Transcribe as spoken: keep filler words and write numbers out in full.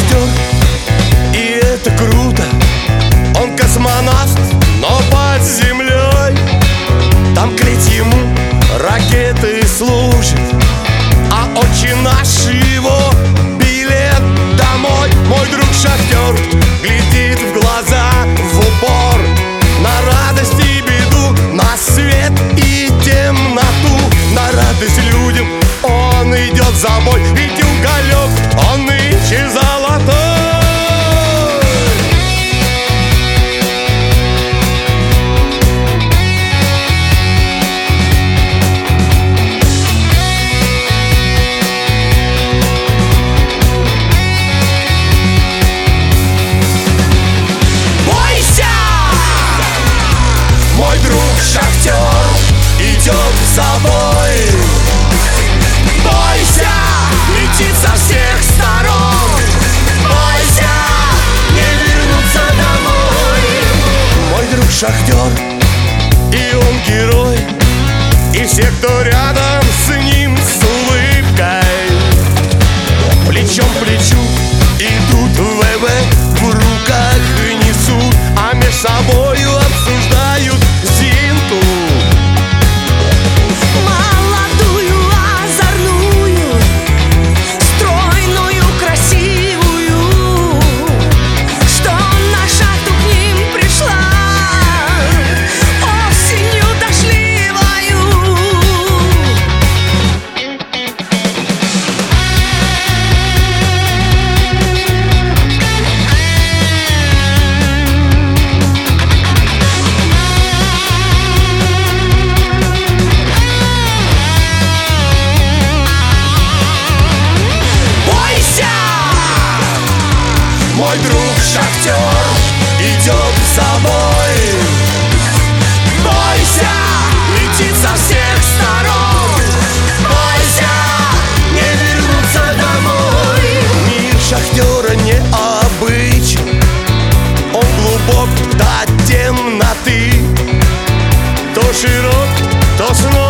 шахтер, и это круто. Он космонавт, но под землей. Там клеть ему ракеты служит, а отче наш его билет домой. Мой друг шахтер глядит в глаза в упор на радость и беду, на свет и темноту. На радость людям он идет за бой, ведь уголек он нынче золотой. Мой друг шахтер идет за тобой. Бойся, летит со всех сторон. Бойся, не вернуться домой. Мой друг шахтер, и он герой, и все, кто рядом с ним, с улыбкой плечом к плечу идут в ВВ, в руках несут, а меж собою обсуждают зинту. Молодую, озорную, стройную, красивую, что на шахту к ним пришла осенью дождливою. Мой друг шахтер идет за тобой. Бойся, летит со всех сторон. Бойся, не вернуться домой. Мир шахтера необычен, он глубок до темноты, то широк, то снова